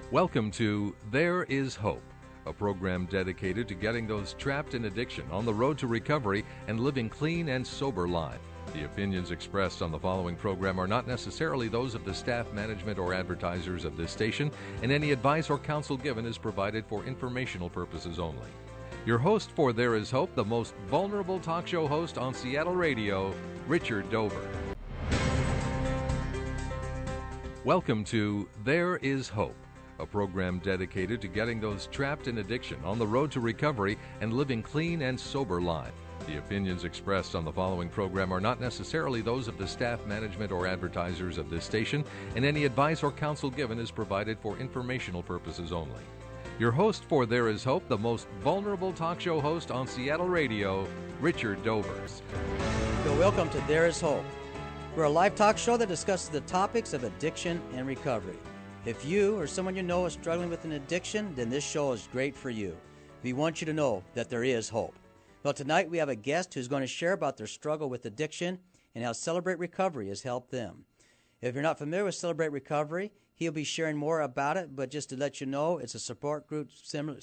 Welcome to There Is Hope, a program dedicated to getting those trapped in addiction on the road to recovery and living clean and sober lives. The opinions expressed on the following program are not necessarily those of the staff, management, or advertisers of this station, and any advice or counsel given is provided for informational purposes only. Your host for There Is Hope, the most vulnerable talk show host on Seattle radio, Richard Dover. Welcome to There Is Hope, a program dedicated to getting those trapped in addiction on the road to recovery and living clean and sober lives. The opinions expressed on the following program are not necessarily those of the staff, management, or advertisers of this station, and any advice or counsel given is provided for informational purposes only. Your host for There Is Hope, the most vulnerable talk show host on Seattle radio, Richard Dover. So welcome to There Is Hope. We're a live talk show that discusses the topics of addiction and recovery. If you or someone you know is struggling with an addiction, then this show is great for you. We want you to know that there is hope. Well, tonight we have a guest who's going to share about their struggle with addiction and how Celebrate Recovery has helped them. If you're not familiar with Celebrate Recovery, he'll be sharing more about it, but just to let you know, it's a support group similar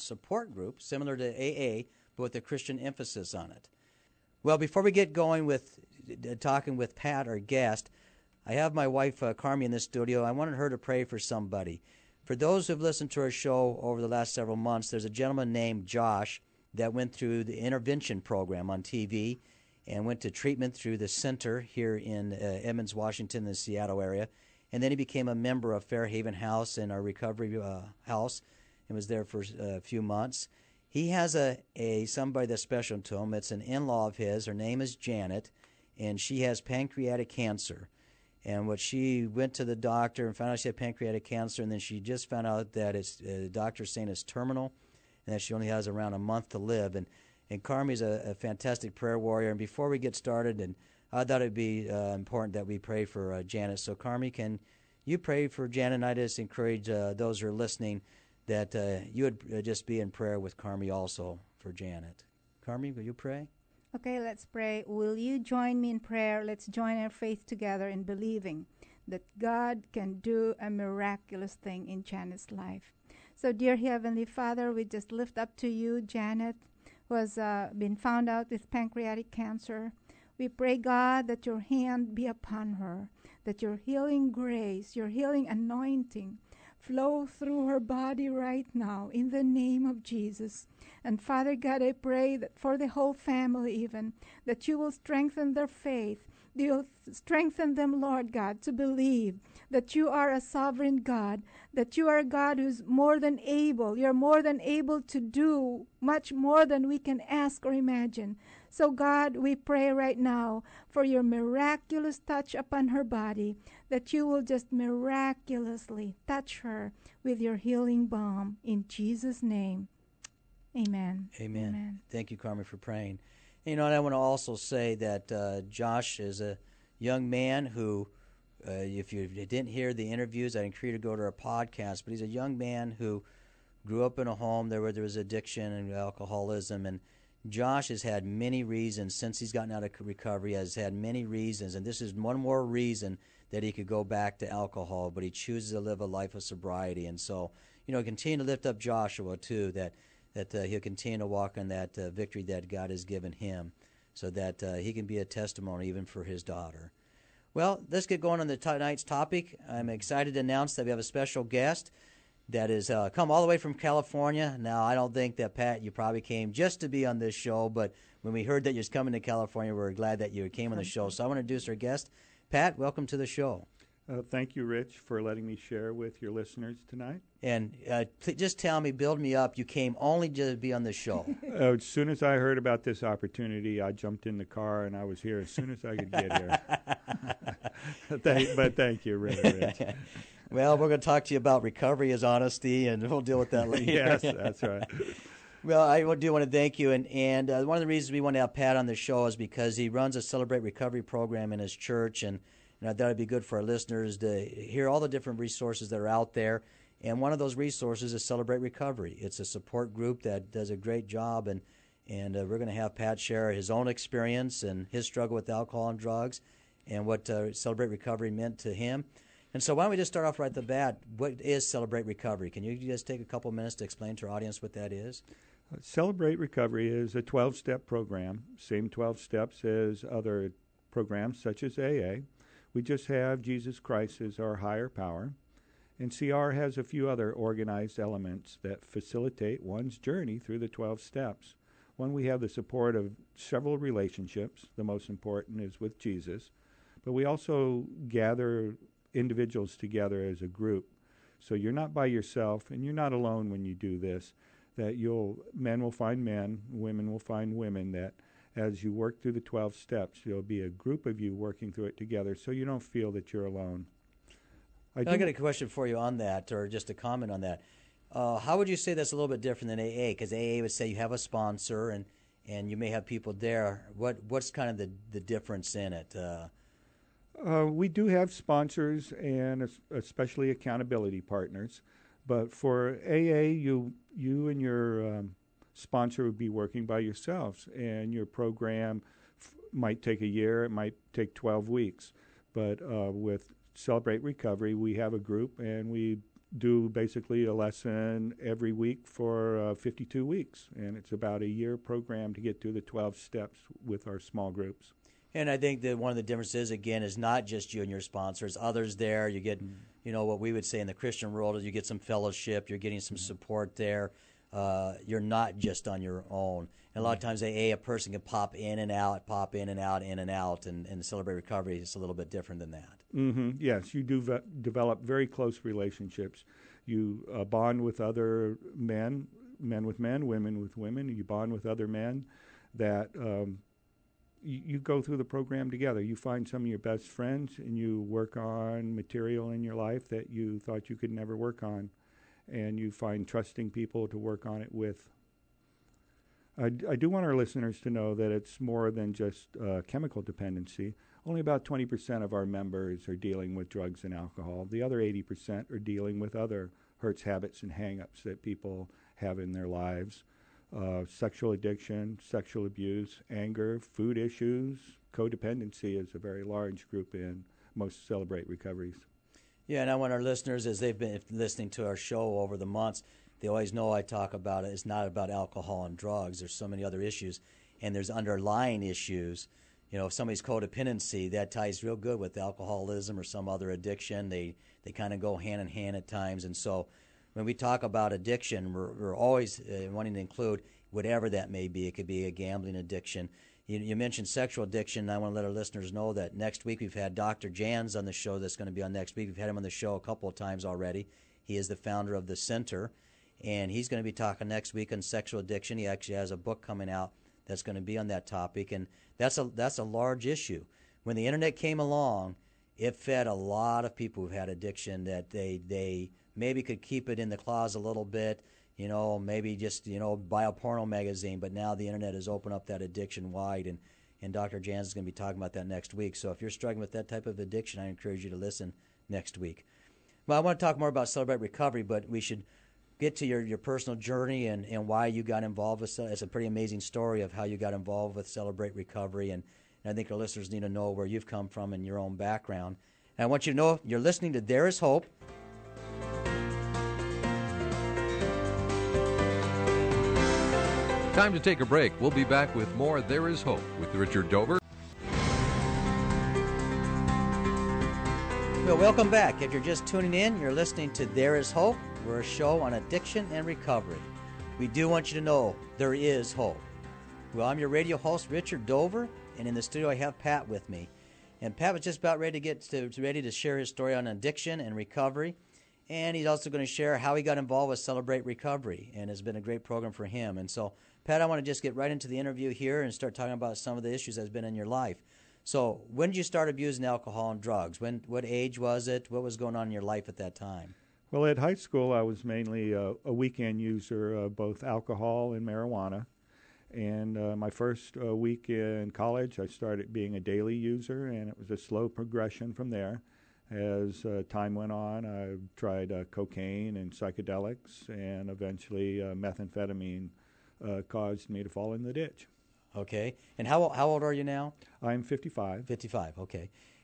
to AA, but with a Christian emphasis on it. Well, before we get going with talking with Pat, our guest, I have my wife, Carmi, in the studio. I wanted her to pray for somebody. For those who've listened to our show over the last several months, there's a gentleman named Josh that went through the intervention program on TV and went to treatment through the center here in Edmonds, Washington, the Seattle area. And then he became a member of Fairhaven House and our recovery house and was there for a few months. He has somebody that's special to him. It's an in-law of his. Her name is Janet, and she has pancreatic cancer. And what she went to the doctor and found out she had pancreatic cancer, and then she just found out that the doctor's saying it's terminal and that she only has around a month to live. And Carmi's a fantastic prayer warrior. And before we get started, and I thought it would be important that we pray for Janet. So, Carmi, can you pray for Janet? And I just encourage those who are listening that you would just be in prayer with Carmi also for Janet. Carmi, will you pray? Okay, let's pray. Will you join me in prayer? Let's join our faith together in believing that God can do a miraculous thing in Janet's life. So, dear Heavenly Father, we just lift up to you Janet, who has been found out with pancreatic cancer. We pray, God, that your hand be upon her, that your healing grace, your healing anointing flow through her body right now in the name of Jesus. And Father God, I pray that for the whole family even, that you will strengthen their faith. You'll strengthen them, Lord God, to believe that you are a sovereign God, that you are a God who's more than able. You're more than able to do much more than we can ask or imagine. So God, we pray right now for your miraculous touch upon her body, that you will just miraculously touch her with your healing balm. In Jesus' name, amen. Amen. Thank you, Carmen, for praying. You know, and I want to also say that Josh is a young man who, if you didn't hear the interviews, I encourage you to go to our podcast. But he's a young man who grew up in a home where there was addiction and alcoholism. And Josh has had many reasons since he's gotten out of recovery, has had many reasons. And this is one more reason that he could go back to alcohol. But he chooses to live a life of sobriety. And so, continue to lift up Joshua, too, that he'll continue to walk in that victory that God has given him so that he can be a testimony even for his daughter. Well, let's get going on tonight's topic. I'm excited to announce that we have a special guest that has come all the way from California. Now, I don't think that, Pat, you probably came just to be on this show, but when we heard that you was coming to California, we were glad that you came on the show. So I want to introduce our guest. Pat, welcome to the show. Thank you, Rich, for letting me share with your listeners tonight. And just tell me, build me up, you came only to be on the show. As soon as I heard about this opportunity, I jumped in the car and I was here as soon as I could get here. But thank you, really, Rich. Well, we're going to talk to you about recovery as honesty, and we'll deal with that later. Yes, that's right. Well, I do want to thank you, and one of the reasons we want to have Pat on the show is because he runs a Celebrate Recovery program in his church, and I thought it'd be good for our listeners to hear all the different resources that are out there. And one of those resources is Celebrate Recovery. It's a support group that does a great job, and we're going to have Pat share his own experience and his struggle with alcohol and drugs and what Celebrate Recovery meant to him. And so why don't we just start off right at the bat? What is Celebrate Recovery? Can you just take a couple minutes to explain to our audience what that is? Celebrate Recovery is a 12-step program, same 12 steps as other programs such as AA. We just have Jesus Christ as our higher power. And CR has a few other organized elements that facilitate one's journey through the 12 steps. One, we have the support of several relationships. The most important is with Jesus. But we also gather individuals together as a group. So you're not by yourself, and you're not alone when you do this. That men will find men, women will find women, that as you work through the 12 steps, there'll be a group of you working through it together so you don't feel that you're alone. I got a question for you on that, or just a comment on that. How would you say that's a little bit different than AA? Because AA would say you have a sponsor and you may have people there. What's kind of the difference in it? We do have sponsors and especially accountability partners. But for AA, you and your sponsor would be working by yourselves, and your program might take a year, it might take 12 weeks. But with Celebrate Recovery, we have a group, and we do basically a lesson every week for 52 weeks. And it's about a year program to get through the 12 steps with our small groups. And I think that one of the differences, again, is not just you and your sponsors. Others there, you get, what we would say in the Christian world is you get some fellowship, you're getting some support there. You're not just on your own. And a lot of times a person can pop in and out, and Celebrate Recovery is a little bit different than that. Mm-hmm. Yes, you do develop very close relationships. You bond with other men with men, women with women. You bond with other men that you go through the program together. You find some of your best friends, and you work on material in your life that you thought you could never work on. And you find trusting people to work on it with. I do want our listeners to know that it's more than just chemical dependency. Only about 20% of our members are dealing with drugs and alcohol. The other 80% are dealing with other hurts, habits, and hang-ups that people have in their lives. Sexual addiction, sexual abuse, anger, food issues, codependency is a very large group in most Celebrate Recoveries. Yeah, and I want our listeners, as they've been listening to our show over the months, they always know I talk about it. It's not about alcohol and drugs. There's so many other issues, and there's underlying issues. If somebody's codependency, that ties real good with alcoholism or some other addiction. They kind of go hand in hand at times. And so when we talk about addiction, we're always wanting to include whatever that may be. It could be a gambling addiction. You mentioned sexual addiction. I want to let our listeners know that next week we've had Dr. Jans on the show that's going to be on next week. We've had him on the show a couple of times already. He is the founder of the center, and he's going to be talking next week on sexual addiction. He actually has a book coming out that's going to be on that topic, and that's a large issue. When the internet came along, it fed a lot of people who've had addiction that they maybe could keep it in the closet a little bit, maybe just, buy a porno magazine, but now the internet has opened up that addiction wide, and Dr. Jans is going to be talking about that next week. So if you're struggling with that type of addiction, I encourage you to listen next week. Well, I want to talk more about Celebrate Recovery, but we should get to your personal journey and why you got involved with it. It's a pretty amazing story of how you got involved with Celebrate Recovery, and I think our listeners need to know where you've come from and your own background. And I want you to know you're listening to There Is Hope. Time to take a break. We'll be back with more There Is Hope with Richard Dover. Well, welcome back. If you're just tuning in, you're listening to There Is Hope. We're a show on addiction and recovery. We do want you to know there is hope. Well, I'm your radio host, Richard Dover, and in the studio I have Pat with me. And Pat was just about ready to share his story on addiction and recovery. And he's also going to share how he got involved with Celebrate Recovery, and it's been a great program for him. And so, Pat, I want to just get right into the interview here and start talking about some of the issues that's been in your life. So, when did you start abusing alcohol and drugs? What age was it? What was going on in your life at that time? Well, at high school, I was mainly a weekend user of both alcohol and marijuana. And my first week in college, I started being a daily user, and it was a slow progression from there. As time went on, I tried cocaine and psychedelics, and eventually methamphetamine caused me to fall in the ditch. Okay. And how old are you now? I'm 55. 55, okay.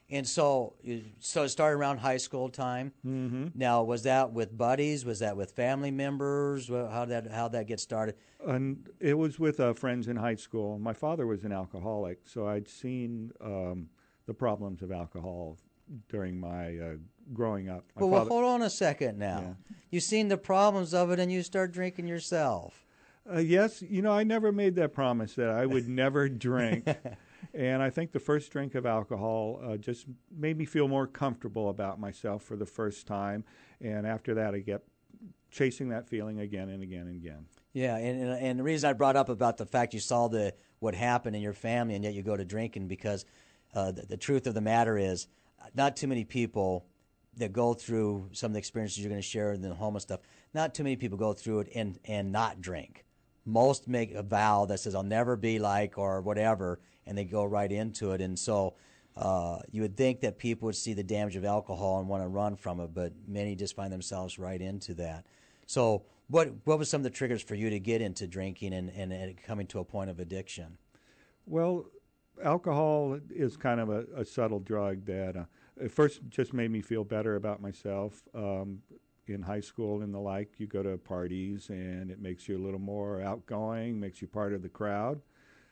And so it started around high school time. Mm-hmm. Now, was that with buddies? Was that with family members? How that get started? And it was with friends in high school. My father was an alcoholic, so I'd seen the problems of alcohol during my growing up. Well, hold on a second now. Yeah. You've seen the problems of it, and you start drinking yourself. Yes, I never made that promise that I would never drink. And I think the first drink of alcohol just made me feel more comfortable about myself for the first time. And after that, I kept chasing that feeling again and again and again. Yeah, and the reason I brought up about the fact you saw what happened in your family, and yet you go to drinking, because the truth of the matter is, not too many people that go through some of the experiences you're going to share in the home and stuff, not too many people go through it and not drink. Most make a vow that says, I'll never be like or whatever, and they go right into it. And so you would think that people would see the damage of alcohol and want to run from it, but many just find themselves right into that. So what was some of the triggers for you to get into drinking and coming to a point of addiction? Well, alcohol is kind of a subtle drug that at first just made me feel better about myself. In high school and the like, you go to parties and it makes you a little more outgoing, makes you part of the crowd.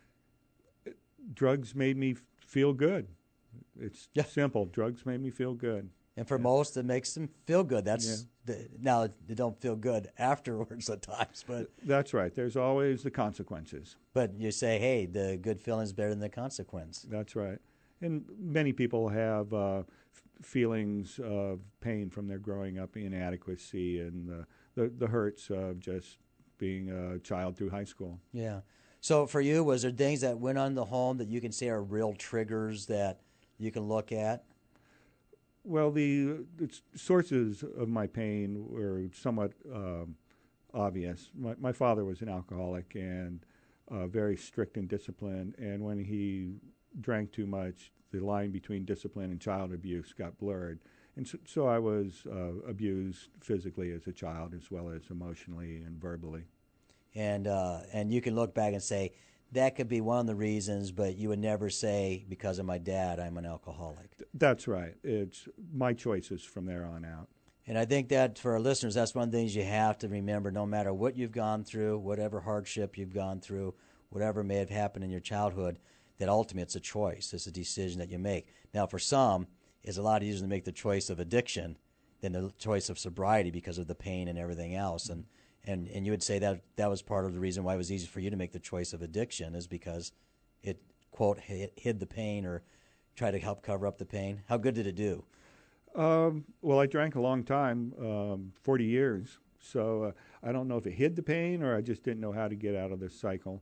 Drugs made me feel good. It's simple. Drugs made me feel good. And for most, it makes them feel good. Now, they don't feel good afterwards at times, but that's right. There's always the consequences. But you say, hey, the good feeling is better than the consequence. That's right. And many people have feelings of pain from their growing up, inadequacy, and the hurts of just being a child through high school. Yeah. So for you, was there things that went on in the home that you can say are real triggers that you can look at? Well, the sources of my pain were somewhat obvious. My father was an alcoholic and very strict in discipline, and when he drank too much, the line between discipline and child abuse got blurred. And so I was abused physically as a child as well as emotionally and verbally. And you can look back and say, that could be one of the reasons, but you would never say, because of my dad, I'm an alcoholic. That's right. It's my choices from there on out. And I think that for our listeners, that's one of the things you have to remember, no matter what you've gone through, whatever hardship you've gone through, whatever may have happened in your childhood, that ultimately it's a choice. It's a decision that you make. Now, for some, it's a lot easier to make the choice of addiction than the choice of sobriety because of the pain and everything else. And you would say that was part of the reason why it was easy for you to make the choice of addiction, is because it, quote, hid the pain or tried to help cover up the pain. How good did it do? Well, I drank a long time, 40 years. So I don't know if it hid the pain or I just didn't know how to get out of this cycle.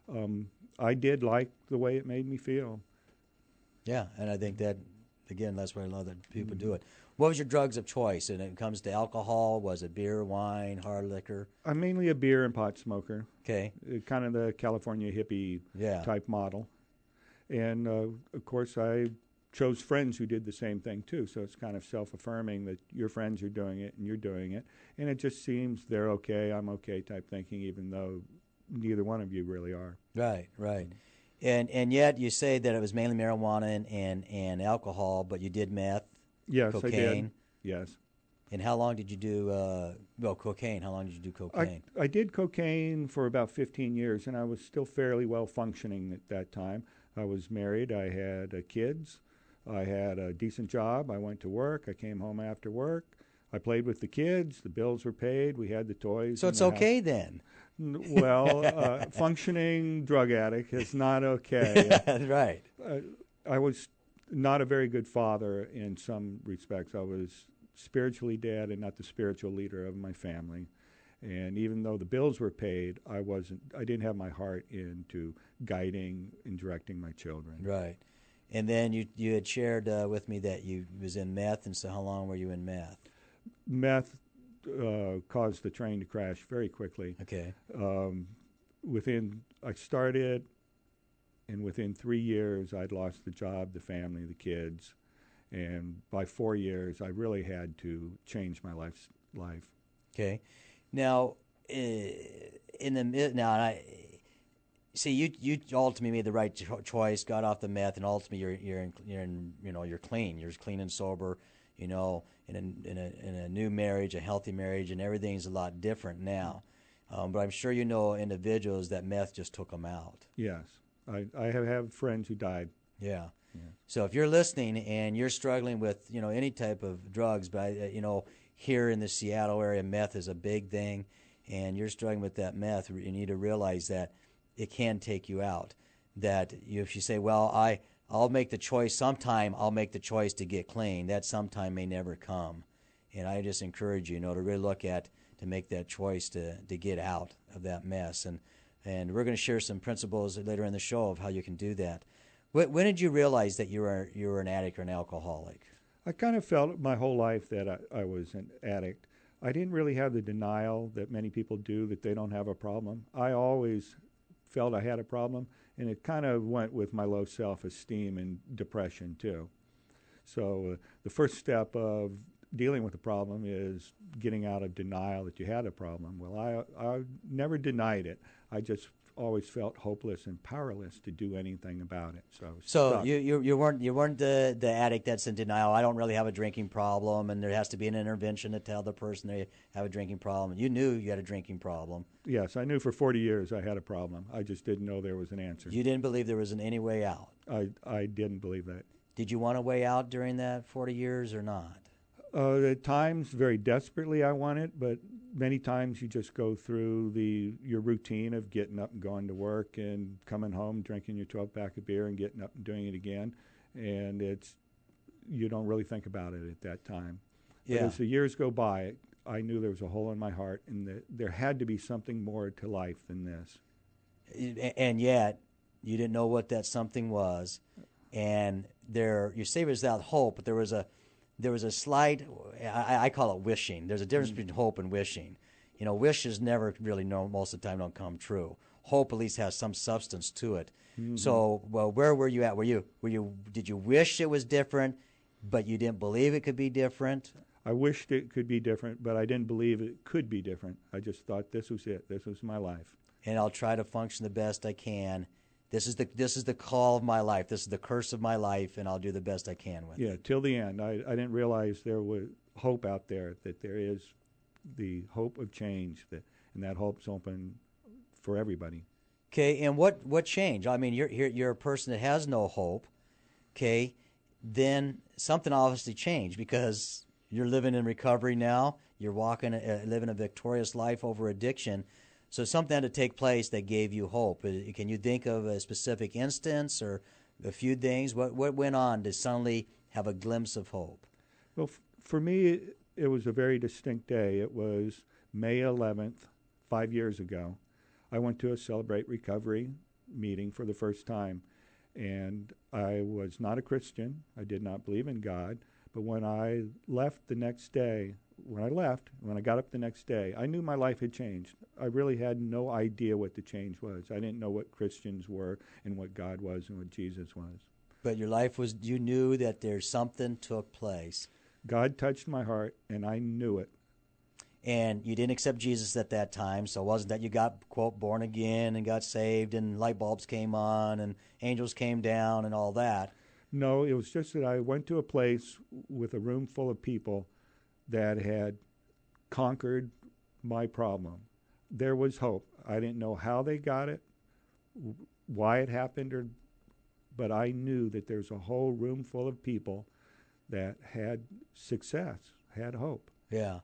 I did like the way it made me feel. Yeah, and I think that, again, that's why I love that people do it. What was your drugs of choice? And it comes to alcohol, was it beer, wine, hard liquor? I'm mainly a beer and pot smoker. Okay. Kind of the California hippie type model. And, of course, I chose friends who did the same thing, too. So it's kind of self-affirming that your friends are doing it and you're doing it. And it just seems they're okay, I'm okay type thinking, even though neither one of you really are. Right, right. And yet you say that it was mainly marijuana and alcohol, but you did meth, yes, cocaine. I did. Yes. And how long did you do, cocaine? How long did you do cocaine? I did cocaine for about 15 years, and I was still fairly well functioning at that time. I was married. I had kids. I had a decent job. I went to work. I came home after work. I played with the kids. The bills were paid. We had the toys. So it's okay then? Well, functioning drug addict is not okay. Right. I was not a very good father in some respects. I was spiritually dead and not the spiritual leader of my family. And even though the bills were paid, I didn't have my heart into guiding and directing my children. Right. And then you had shared with me that you was in meth, and so how long were you in meth? Meth caused the train to crash very quickly. Okay. I started, and within 3 years, I'd lost the job, the family, the kids. And by 4 years, I really had to change my life. Okay. Now, See, you ultimately made the right choice, got off the meth, and ultimately you're clean. You're clean and sober, in a new marriage, a healthy marriage, and everything's a lot different now. But I'm sure you know individuals that meth just took them out. Yes, I have friends who died. Yeah. So if you're listening and you're struggling with any type of drugs, but here in the Seattle area, meth is a big thing, and you're struggling with that meth, you need to realize that it can take you out. That if you say, well, I'll make the choice sometime, I'll make the choice to get clean, that sometime may never come. And I just encourage you, to really look at, to make that choice to get out of that mess. And we're going to share some principles later in the show of how you can do that. When did you realize that you were an addict or an alcoholic? I kind of felt my whole life that I was an addict. I didn't really have the denial that many people do that they don't have a problem. I always felt I had a problem, and it kind of went with my low self-esteem and depression too. So the first step of dealing with the problem is getting out of denial that you had a problem. Well, I never denied it. I just always felt hopeless and powerless to do anything about it. So you weren't the addict that's in denial. I don't really have a drinking problem, and there has to be an intervention to tell the person they have a drinking problem. You knew you had a drinking problem. Yes, I knew for 40 years I had a problem. I just didn't know there was an answer. You didn't believe there was any way out. I didn't believe that. Did you want a way out during that 40 years or not? At times, very desperately, I want it, but many times you just go through your routine of getting up and going to work and coming home, drinking your 12-pack of beer and getting up and doing it again, and you don't really think about it at that time. Yeah. But as the years go by, I knew there was a hole in my heart, and that there had to be something more to life than this. And yet, you didn't know what that something was, and you say it was without hope, but there was a slight, I call it wishing. There's a difference between hope and wishing. Wishes never really, most of the time, don't come true. Hope at least has some substance to it. Mm-hmm. So, well, where were you at? Did you wish it was different, but you didn't believe it could be different? I wished it could be different, but I didn't believe it could be different. I just thought this was it. This was my life. And I'll try to function the best I can. This is the call of my life. This is the curse of my life, and I'll do the best I can with it. Yeah, till the end. I didn't realize there was hope out there, that there is the hope of change, and that hope's open for everybody. Okay, and what changed? I mean, you're a person that has no hope. Okay, then something obviously changed because you're living in recovery now. You're living a victorious life over addiction. So something had to take place that gave you hope. Can you think of a specific instance or a few things? What went on to suddenly have a glimpse of hope? Well, for me, it was a very distinct day. It was May 11th, 5 years ago. I went to a Celebrate Recovery meeting for the first time, and I was not a Christian. I did not believe in God. But when I left the next day, when I got up the next day, I knew my life had changed. I really had no idea what the change was. I didn't know what Christians were and what God was and what Jesus was. But your life was, you knew that there's something took place. God touched my heart, and I knew it. And you didn't accept Jesus at that time, so it wasn't that you got, quote, born again and got saved and light bulbs came on and angels came down and all that. No, it was just that I went to a place with a room full of people that had conquered my problem. There was hope. I didn't know how they got it, why it happened, but I knew that there's a whole room full of people that had success, had hope. Yeah.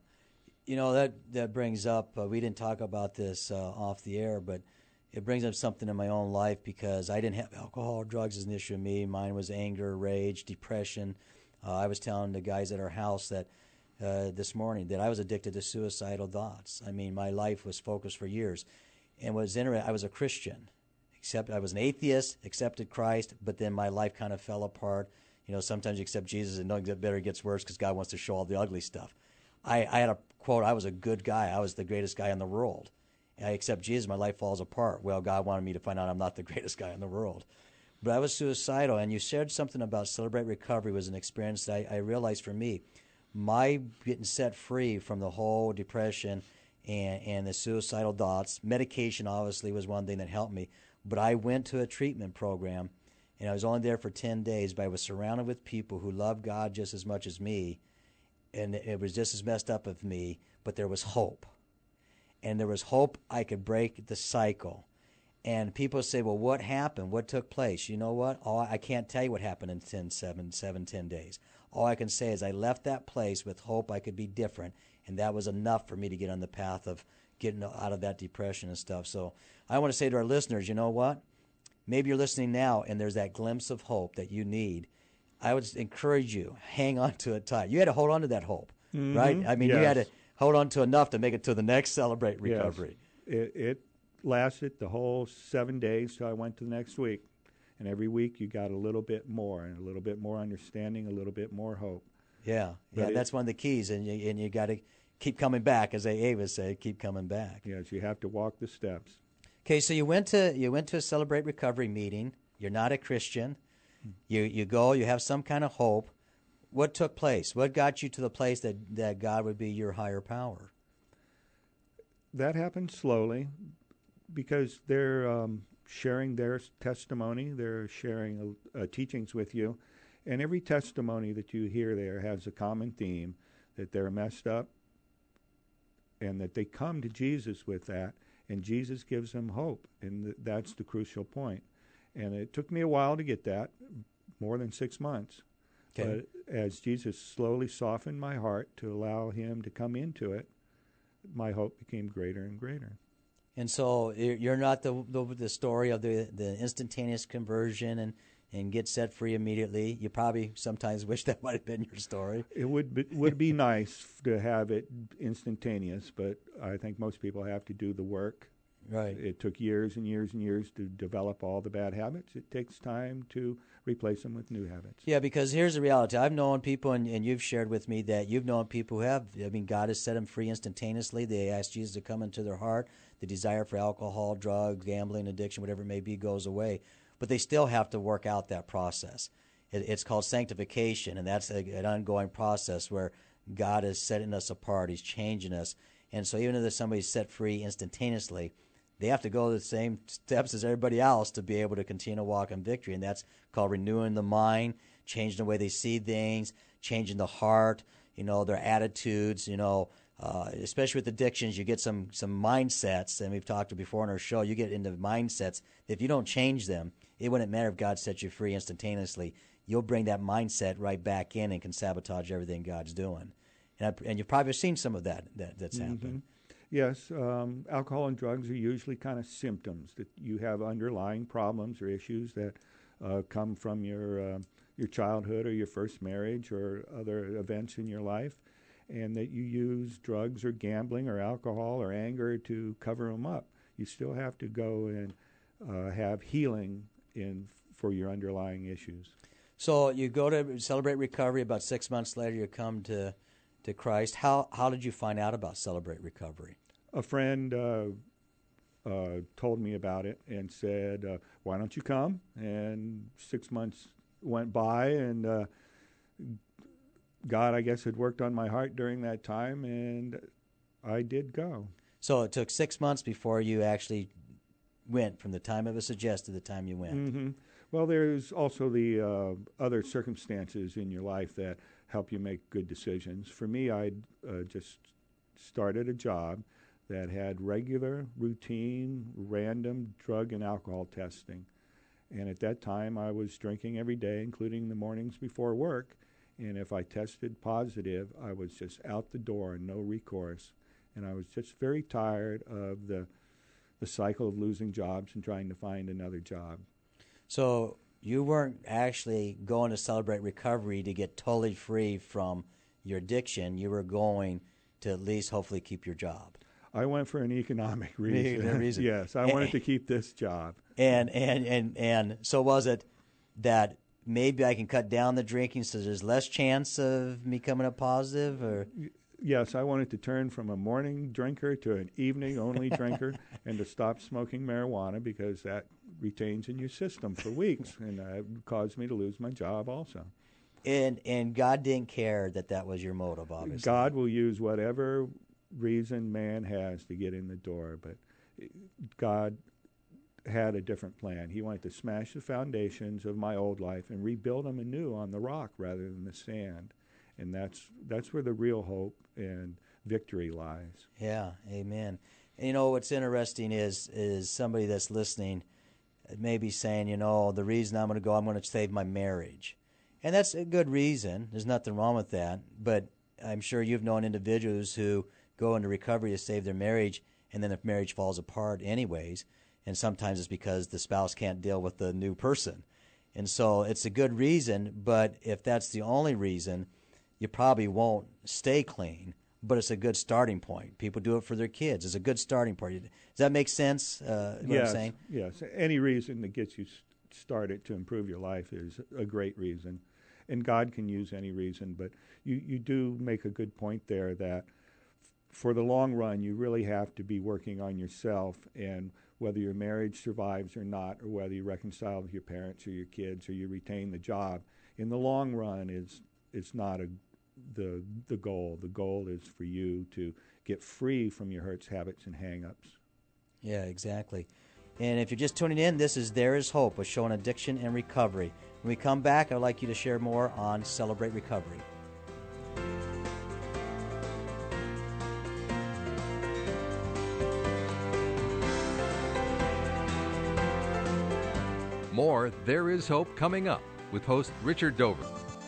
That brings up, we didn't talk about this off the air, but it brings up something in my own life because I didn't have alcohol or drugs as an issue in me. Mine was anger, rage, depression. I was telling the guys at our house that this morning that I was addicted to suicidal thoughts. I mean, my life was focused for years. And what was interesting, I was a Christian, except I was an atheist, accepted Christ, but then my life kind of fell apart. Sometimes you accept Jesus and nothing better gets worse because God wants to show all the ugly stuff. I had a quote, I was a good guy. I was the greatest guy in the world. I accept Jesus, my life falls apart. Well, God wanted me to find out I'm not the greatest guy in the world. But I was suicidal, and you shared something about Celebrate Recovery was an experience that I realized for me, my getting set free from the whole depression and the suicidal thoughts. Medication obviously was one thing that helped me. But I went to a treatment program, and I was only there for 10 days, but I was surrounded with people who loved God just as much as me, and it was just as messed up as me, but there was hope. And there was hope I could break the cycle. And people say, well, what happened? What took place? You know what? I can't tell you what happened in 10 days. All I can say is I left that place with hope I could be different, and that was enough for me to get on the path of getting out of that depression and stuff. So I want to say to our listeners, you know what? Maybe you're listening now, and there's that glimpse of hope that you need. I would encourage you, hang on to it tight. You had to hold on to that hope, right? I mean, yes. You had to hold on to enough to make it to the next Celebrate Recovery. Yes. It lasted the whole 7 days till I went to the next week. And every week you got a little bit more, and a little bit more understanding, a little bit more hope. Yeah, that's one of the keys, and you got to keep coming back, as AA would say, keep coming back. Yes, you have to walk the steps. Okay, so you went to a Celebrate Recovery meeting. You're not a Christian. You go. You have some kind of hope. What took place? What got you to the place that God would be your higher power? That happened slowly, because they're sharing their testimony. They're sharing teachings with you. And every testimony that you hear there has a common theme, that they're messed up and that they come to Jesus with that, and Jesus gives them hope. And that's the crucial point. And it took me a while to get that, more than 6 months. Okay. But as Jesus slowly softened my heart to allow him to come into it, my hope became greater and greater. And so you're not the story of the instantaneous conversion and get set free immediately. You probably sometimes wish that might have been your story. It would be nice to have it instantaneous, but I think most people have to do the work. Right. It took years and years and years to develop all the bad habits. It takes time to replace them with new habits. Yeah, because here's the reality. I've known people, and you've shared with me that you've known people who have, God has set them free instantaneously. They ask Jesus to come into their heart. The desire for alcohol, drugs, gambling, addiction, whatever it may be, goes away. But they still have to work out that process. It's called sanctification, and that's an ongoing process where God is setting us apart. He's changing us. And so even if somebody's set free instantaneously, they have to go the same steps as everybody else to be able to continue to walk in victory. And that's called renewing the mind, changing the way they see things, changing the heart, their attitudes, especially with addictions, you get some mindsets, and we've talked before on our show, you get into mindsets. If you don't change them, it wouldn't matter if God set you free instantaneously. You'll bring that mindset right back in and can sabotage everything God's doing. And you've probably seen some of that's happened. Yes, alcohol and drugs are usually kind of symptoms that you have underlying problems or issues that come from your childhood or your first marriage or other events in your life, and that you use drugs or gambling or alcohol or anger to cover them up. You still have to go and have healing for your underlying issues. So you go to Celebrate Recovery. About 6 months later, you come to Christ. How did you find out about Celebrate Recovery? A friend told me about it and said, why don't you come? And 6 months went by, and God, I guess, had worked on my heart during that time, and I did go. So it took 6 months before you actually went, from the time it was suggested to the time you went. Mm-hmm. Well, there's also the other circumstances in your life that help you make good decisions. For me, I just started a job that had regular, routine, random drug and alcohol testing. And at that time, I was drinking every day, including the mornings before work. And if I tested positive, I was just out the door, no recourse. And I was just very tired of the cycle of losing jobs and trying to find another job. So you weren't actually going to Celebrate Recovery to get totally free from your addiction. You were going to at least hopefully keep your job. I went for an economic reason. Yes, I wanted to keep this job. And so was it that maybe I can cut down the drinking so there's less chance of me coming up positive? Or yes, I wanted to turn from a morning drinker to an evening-only drinker, and to stop smoking marijuana, because that retains in your system for weeks, and it caused me to lose my job also. And God didn't care that was your motive, obviously. God will use whatever reason man has to get in the door, but God had a different plan. He wanted to smash the foundations of my old life and rebuild them anew on the rock rather than the sand. And that's where the real hope and victory lies. Yeah, amen. And you know what's interesting is somebody that's listening may be saying, the reason I'm going to save my marriage. And that's a good reason. There's nothing wrong with that. But I'm sure you've known individuals who go into recovery to save their marriage, and then if marriage falls apart anyways, and sometimes it's because the spouse can't deal with the new person. And so it's a good reason, but if that's the only reason, you probably won't stay clean, but it's a good starting point. People do it for their kids. It's a good starting point. Does that make sense, what I'm saying? Yes. Any reason that gets you started to improve your life is a great reason. And God can use any reason, but you do make a good point there that for the long run, you really have to be working on yourself, and whether your marriage survives or not, or whether you reconcile with your parents or your kids or you retain the job, in the long run is not the goal. The goal is for you to get free from your hurts, habits, and hang-ups. Yeah, exactly. And if you're just tuning in, this is There Is Hope, a show on addiction and recovery. When we come back, I'd like you to share more on Celebrate Recovery. More There Is Hope coming up with host Richard Dover.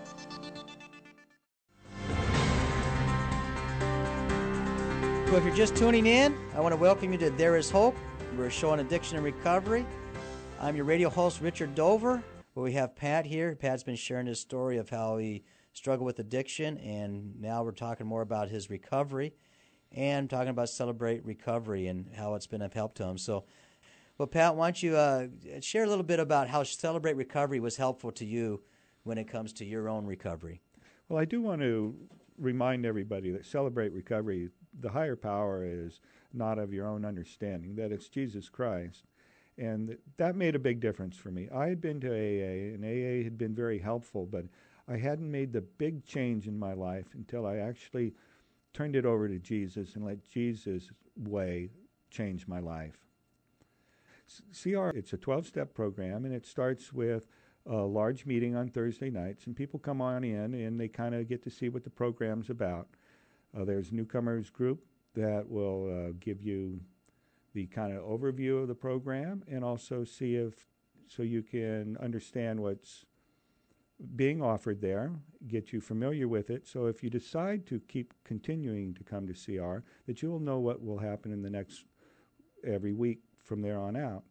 So if you're just tuning in, I want to welcome you to There Is Hope. We're a show on addiction and recovery. I'm your radio host, Richard Dover. Well, we have Pat here. Pat's been sharing his story of how he struggled with addiction, and now we're talking more about his recovery and talking about Celebrate Recovery and how it's been of help to him. So, well, Pat, why don't you share a little bit about how Celebrate Recovery was helpful to you when it comes to your own recovery? Well, I do want to remind everybody that Celebrate Recovery, the higher power is not of your own understanding, that it's Jesus Christ. And that made a big difference for me. I had been to AA, and AA had been very helpful, but I hadn't made the big change in my life until I actually turned it over to Jesus and let Jesus' way change my life. CR, it's a 12-step program, and it starts with a large meeting on Thursday nights, and people come on in, and they kind of get to see what the program's about. There's a newcomers group that will give you the kind of overview of the program, and also so you can understand what's being offered there, get you familiar with it. So if you decide to keep continuing to come to CR, that you will know what will happen in the next every week from there on out.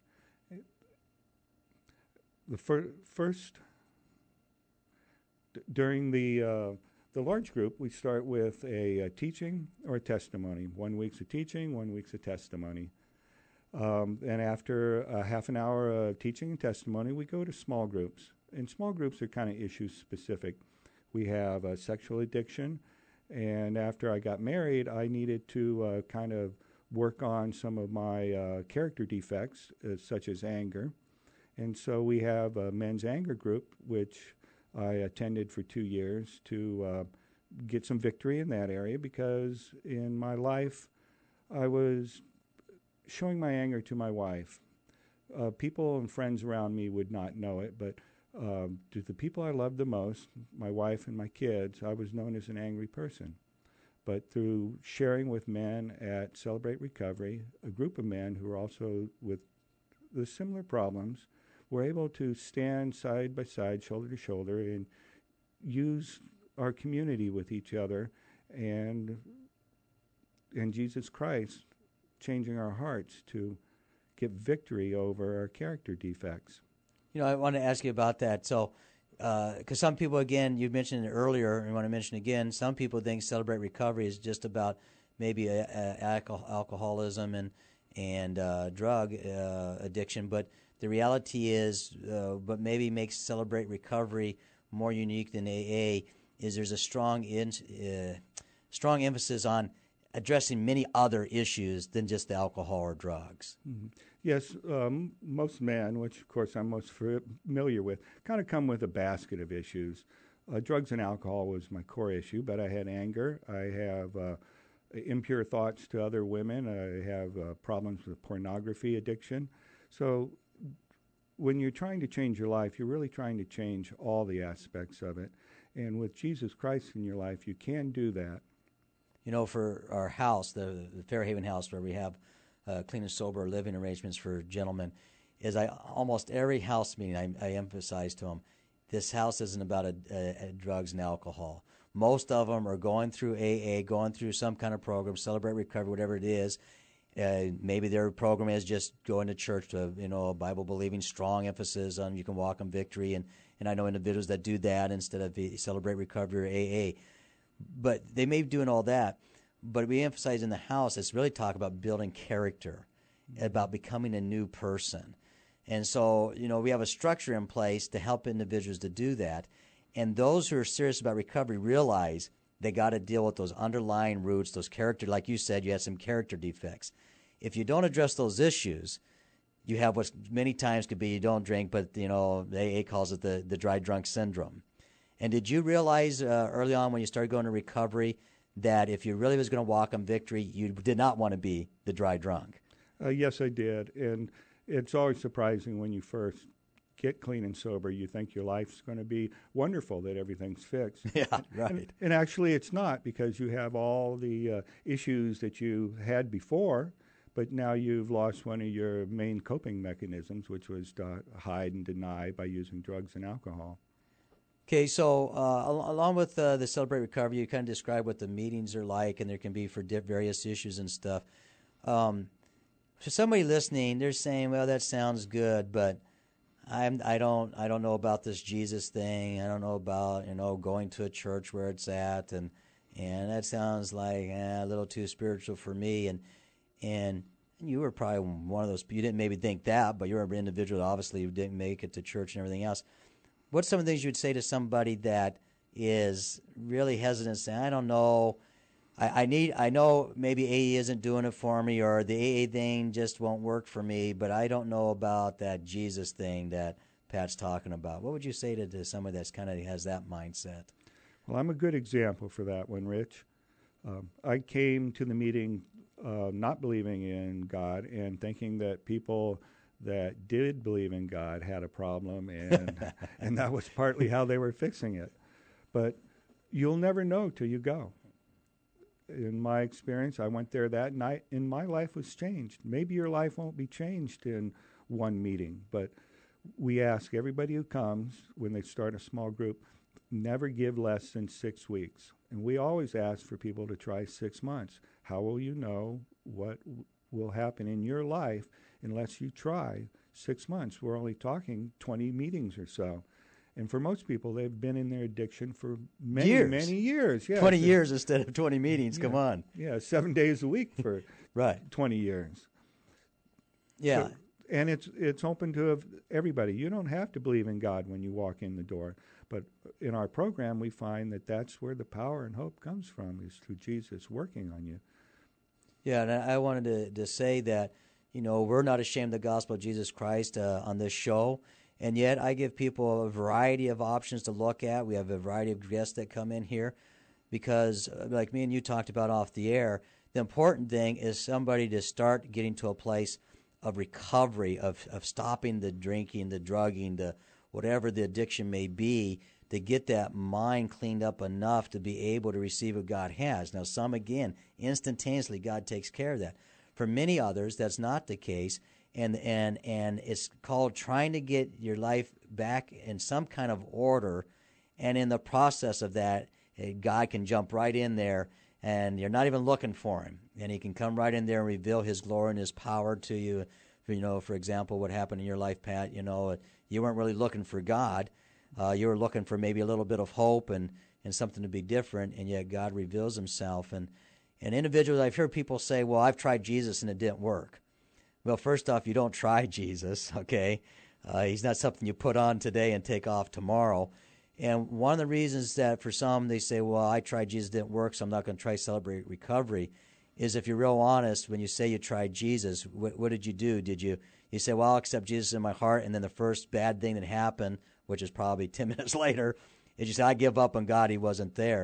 The first during the large group, we start with a teaching or a testimony. 1 week's a teaching, 1 week's a testimony. And after a half an hour of teaching and testimony, we go to small groups. And small groups are kind of issue specific. We have sexual addiction, and after I got married, I needed to kind of work on some of my character defects, such as anger. And so we have a men's anger group, which I attended for 2 years to get some victory in that area, because in my life I was showing my anger to my wife. People and friends around me would not know it, but to the people I loved the most, my wife and my kids, I was known as an angry person. But through sharing with men at Celebrate Recovery, a group of men who are also with the similar problems, were able to stand side by side, shoulder to shoulder, and use our community with each other, and Jesus Christ changing our hearts to get victory over our character defects. I want to ask you about that. So, because some people, again, you mentioned it earlier, and I want to mention again, some people think Celebrate Recovery is just about maybe alcoholism and drug addiction, but the reality is, what maybe makes Celebrate Recovery more unique than AA is there's a strong emphasis on addressing many other issues than just the alcohol or drugs. Mm-hmm. Yes, most men, which of course I'm most familiar with, kind of come with a basket of issues. Drugs and alcohol was my core issue, but I had anger. I have impure thoughts to other women. I have problems with pornography addiction. So when you're trying to change your life, you're really trying to change all the aspects of it. And with Jesus Christ in your life, you can do that. You know, for our house, the Fairhaven house, where we have clean and sober living arrangements for gentlemen, is almost every house meeting I emphasize to them, this house isn't about drugs and alcohol. Most of them are going through AA, going through some kind of program, Celebrate Recovery, whatever it is. Maybe their program is just going to church to, a Bible-believing, strong emphasis on you can walk in victory. And I know individuals that do that instead of Celebrate Recovery or AA. But they may be doing all that. But we emphasize in the house, it's really talk about building character, about becoming a new person. And so, we have a structure in place to help individuals to do that. And those who are serious about recovery realize they got to deal with those underlying roots, those character, like you said, you had some character defects. If you don't address those issues, you have what many times could be you don't drink, but, AA calls it the dry drunk syndrome. And did you realize early on when you started going to recovery that if you really was going to walk in victory, you did not want to be the dry drunk? Yes, I did. And it's always surprising when you first get clean and sober, you think your life's going to be wonderful, that everything's fixed. Yeah, right. And actually it's not, because you have all the issues that you had before, but now you've lost one of your main coping mechanisms, which was to hide and deny by using drugs and alcohol. Okay, so along with the Celebrate Recovery, you kind of describe what the meetings are like, and there can be for various issues and stuff. For somebody listening, they're saying, "Well, that sounds good, but I don't know about this Jesus thing. I don't know about going to a church where it's at, and that sounds like a little too spiritual for me." And you were probably one of those. You didn't maybe think that, but you were an individual that obviously didn't make it to church and everything else. What's some of the things you would say to somebody that is really hesitant, saying, "I don't know. I know maybe AA isn't doing it for me, or the AA thing just won't work for me, but I don't know about that Jesus thing that Pat's talking about." What would you say to somebody that's kind of has that mindset? Well, I'm a good example for that one, Rich. I came to the meeting not believing in God and thinking that people that did believe in God had a problem, and and that was partly how they were fixing it. But you'll never know till you go. In my experience, I went there that night, and my life was changed. Maybe your life won't be changed in one meeting, but we ask everybody who comes, when they start a small group, never give less than 6 weeks. And we always ask for people to try 6 months. How will you know what will happen in your life unless you try 6 months? We're only talking 20 meetings or so. And for most people, they've been in their addiction for many years. Yeah, 20 years instead of 20 meetings. Yeah, come on. Yeah, 7 days a week for right. 20 years. Yeah. So, and it's open to everybody. You don't have to believe in God when you walk in the door. But in our program, we find that that's where the power and hope comes from, is through Jesus working on you. Yeah, and I wanted to say that, we're not ashamed of the gospel of Jesus Christ on this show. And yet I give people a variety of options to look at. We have a variety of guests that come in here because, like me and you talked about off the air, the important thing is somebody to start getting to a place of recovery, of stopping the drinking, the drugging, the whatever the addiction may be, to get that mind cleaned up enough to be able to receive what God has. Now, some, again, instantaneously, God takes care of that. For many others, that's not the case. And it's called trying to get your life back in some kind of order, and in the process of that, God can jump right in there, and you're not even looking for him, and he can come right in there and reveal his glory and his power to you. For example, what happened in your life, Pat, you weren't really looking for God. You were looking for maybe a little bit of hope and something to be different, and yet God reveals himself. And individuals, I've heard people say, "Well, I've tried Jesus and it didn't work." Well, first off, you don't try Jesus, okay? He's not something you put on today and take off tomorrow. And one of the reasons that for some they say, "Well, I tried Jesus, didn't work, so I'm not going to try Celebrate Recovery," is if you're real honest, when you say you tried Jesus, what did you do? Did you say, "Well, I'll accept Jesus in my heart," and then the first bad thing that happened, which is probably 10 minutes later, is you say, "I give up on God, he wasn't there."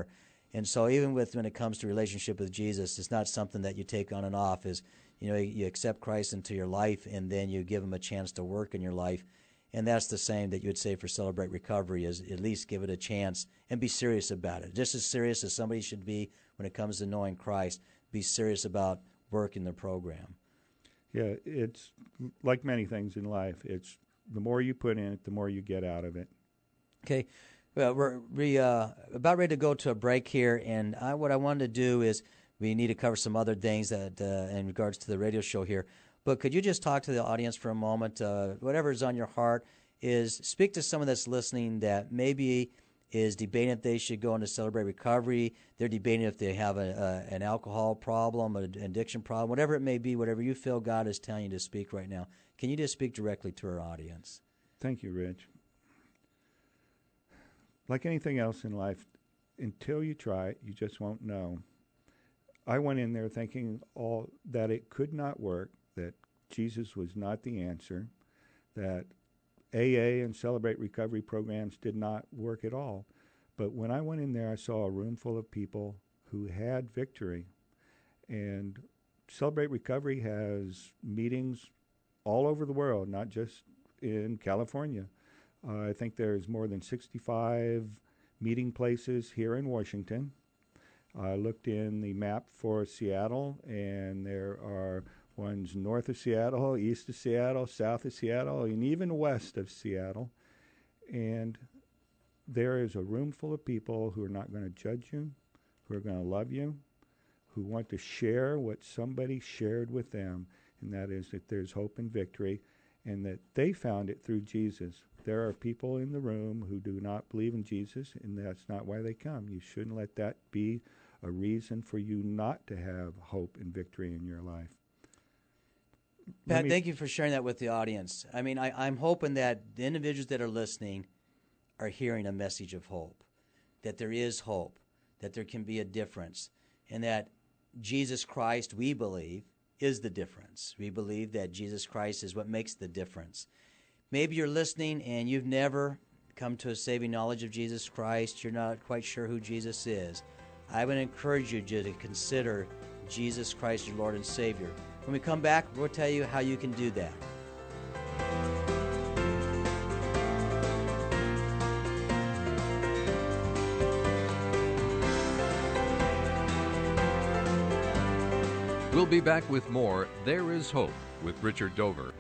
And so even when it comes to relationship with Jesus, it's not something that you take on and off. Is you accept Christ into your life, and then you give him a chance to work in your life. And that's the same that you would say for Celebrate Recovery, is at least give it a chance and be serious about it. Just as serious as somebody should be when it comes to knowing Christ, be serious about working the program. Yeah, it's like many things in life. It's the more you put in it, the more you get out of it. Okay. Well, we're about ready to go to a break here, and what I wanted to do is we need to cover some other things that in regards to the radio show here. But could you just talk to the audience for a moment? Whatever is on your heart is speak to someone that's listening that maybe is debating if they should go into Celebrate Recovery. They're debating if they have an alcohol problem, an addiction problem, whatever it may be, whatever you feel God is telling you to speak right now. Can you just speak directly to our audience? Thank you, Rich. Like anything else in life, until you try it, you just won't know. I went in there thinking that it could not work, that Jesus was not the answer, that AA and Celebrate Recovery programs did not work at all. But when I went in there, I saw a room full of people who had victory. And Celebrate Recovery has meetings all over the world, not just in California. I think there's more than 65 meeting places here in Washington. I looked in the map for Seattle, and there are ones north of Seattle, east of Seattle, south of Seattle, and even west of Seattle. And there is a room full of people who are not going to judge you, who are going to love you, who want to share what somebody shared with them, and that is that there's hope and victory, and that they found it through Jesus. There are people in the room who do not believe in Jesus, and that's not why they come. You shouldn't let that be a reason for you not to have hope and victory in your life. Pat, thank you for sharing that with the audience. I mean, I'm hoping that the individuals that are listening are hearing a message of hope, that there is hope, that there can be a difference, and that Jesus Christ, we believe, is the difference. We believe that Jesus Christ is what makes the difference. Maybe you're listening and you've never come to a saving knowledge of Jesus Christ. You're not quite sure who Jesus is. I would encourage you to consider Jesus Christ your Lord and Savior. When we come back, we'll tell you how you can do that. We'll be back with more There Is Hope with Richard Dover.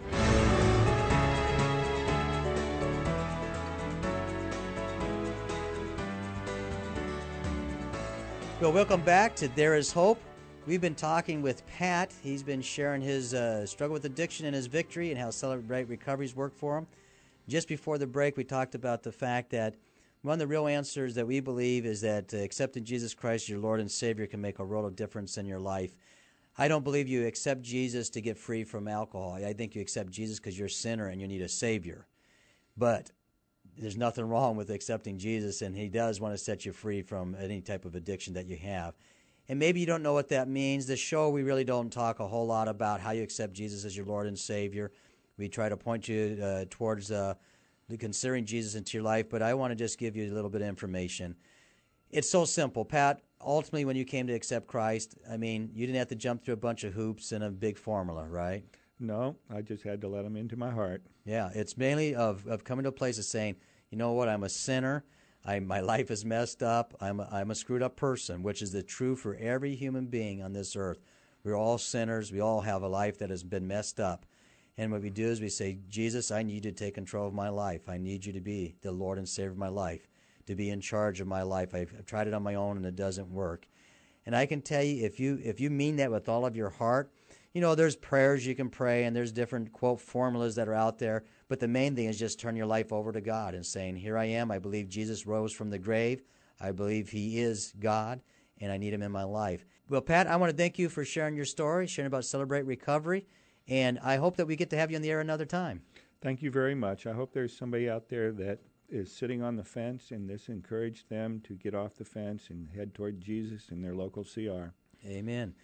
Well, welcome back to There Is Hope. We've been talking with Pat. He's been sharing his struggle with addiction and his victory and how Celebrate Recovery's worked for him. Just before the break, we talked about the fact that one of the real answers that we believe is that accepting Jesus Christ, your Lord and Savior, can make a world of difference in your life. I don't believe you accept Jesus to get free from alcohol. I think you accept Jesus because you're a sinner and you need a Savior. But there's nothing wrong with accepting Jesus, and He does want to set you free from any type of addiction that you have. And maybe you don't know what that means. This show, we really don't talk a whole lot about how you accept Jesus as your Lord and Savior. We try to point you towards considering Jesus into your life, but I want to just give you a little bit of information. It's so simple. Pat, ultimately, when you came to accept Christ, I mean, you didn't have to jump through a bunch of hoops and a big formula, right? No, I just had to let Him into my heart. Yeah, it's mainly of coming to a place of saying, you know what, I'm a sinner. My life is messed up. I'm a screwed up person, which is the true for every human being on this earth. We're all sinners. We all have a life that has been messed up. And what we do is we say, Jesus, I need you to take control of my life. I need you to be the Lord and Savior of my life, to be in charge of my life. I've tried it on my own and it doesn't work. And I can tell you, if you mean that with all of your heart, you know, there's prayers you can pray and there's different, quote, formulas that are out there. But the main thing is just turn your life over to God and saying, here I am. I believe Jesus rose from the grave. I believe He is God, and I need Him in my life. Well, Pat, I want to thank you for sharing your story, sharing about Celebrate Recovery, and I hope that we get to have you on the air another time. Thank you very much. I hope there's somebody out there that is sitting on the fence, and this encouraged them to get off the fence and head toward Jesus in their local CR. Amen.